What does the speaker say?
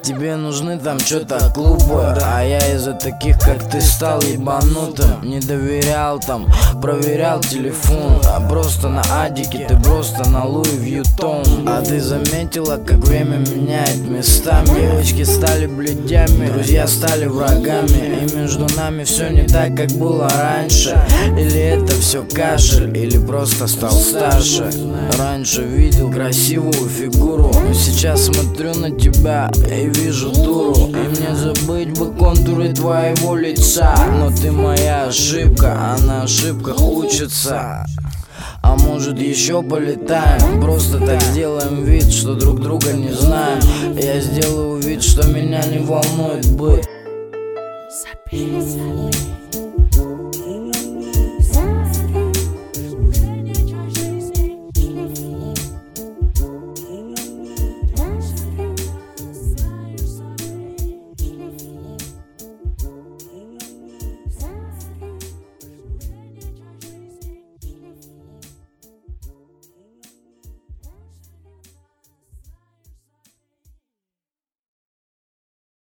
Тебе нужны там что-то клубы, а я из-за таких, как ты, стал ебанутым. Не доверял там, проверял телефон, а просто на адике, ты просто на Луи Вьютон. А ты заметила, как время меняет местами? Девочки стали бледями, друзья стали врагами, и между нами все не так, как было раньше. Или это все кашель, или просто стал старше. Раньше видел красивую фигуру, но сейчас смотрю на тебя и вижу дуру. И мне забыть бы контуры твоего лица, но ты моя ошибка, а на ошибках учится. А может еще полетаем, просто так сделаем вид, что друг друга не знаем. Я сделаю вид, что меня не волнует быт.